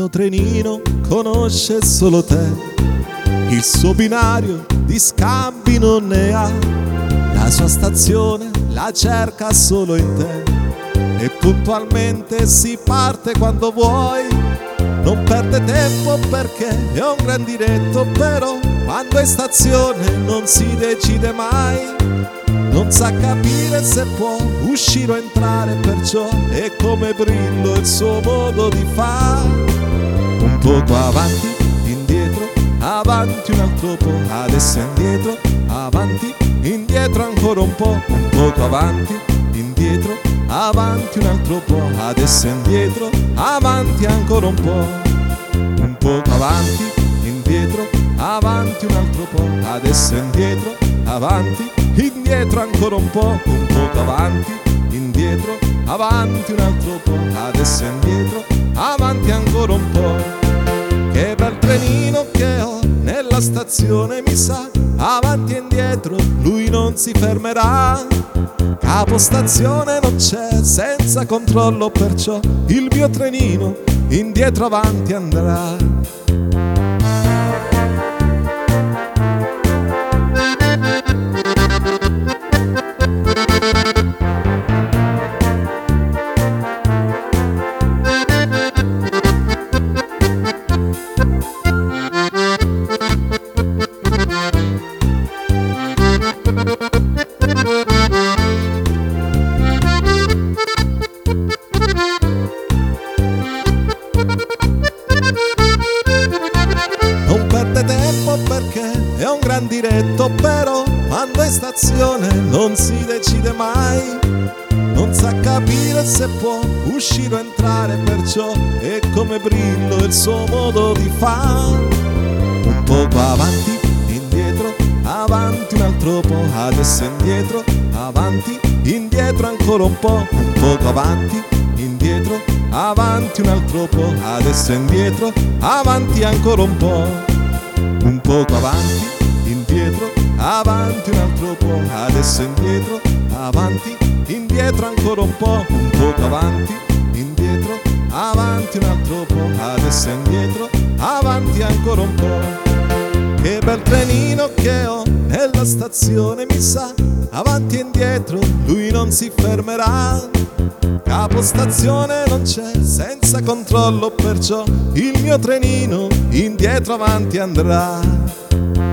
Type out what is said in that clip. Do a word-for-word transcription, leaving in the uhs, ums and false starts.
trenino conosce solo te, il suo binario di scambi non ne ha, la sua stazione la cerca solo in te e puntualmente si parte quando vuoi. Non perde tempo perché è un gran diretto, però quando è stazione non si decide mai. Non sa capire se può uscire o entrare, perciò è come Brillo il suo modo di fare. Un poco avanti, indietro, avanti un altro po', adesso indietro, avanti, indietro ancora un po'. Un poco avanti, indietro, avanti un altro po', adesso indietro, avanti ancora un po'. Un poco avanti, indietro, avanti un altro po', adesso indietro, avanti, indietro ancora un po'. Un poco avanti, indietro, avanti un altro po', adesso indietro, avanti ancora un po'. Che bel trenino che ho nella stazione, mi sa, avanti e indietro lui non si fermerà. Capostazione non c'è, senza controllo, perciò il mio trenino indietro avanti andrà. Non perde tempo perché è un gran diretto, però quando è in stazione non si decide mai. Non sa capire se può uscire o entrare, perciò è come Brillo il suo modo di fare. Un poco avanti, indietro, avanti un altro po', adesso indietro, avanti, indietro ancora un po'. Un poco avanti, indietro, avanti un altro po', adesso indietro, avanti ancora un po'. Un poco avanti, indietro, avanti un altro po', adesso indietro, avanti, indietro ancora un po'. Un poco avanti, indietro, avanti un altro po', adesso indietro, avanti ancora un po'. Che bel trenino che ho nella stazione, mi sa, avanti e indietro lui non si fermerà. Capostazione non c'è, senza controllo, perciò il mio trenino indietro avanti andrà.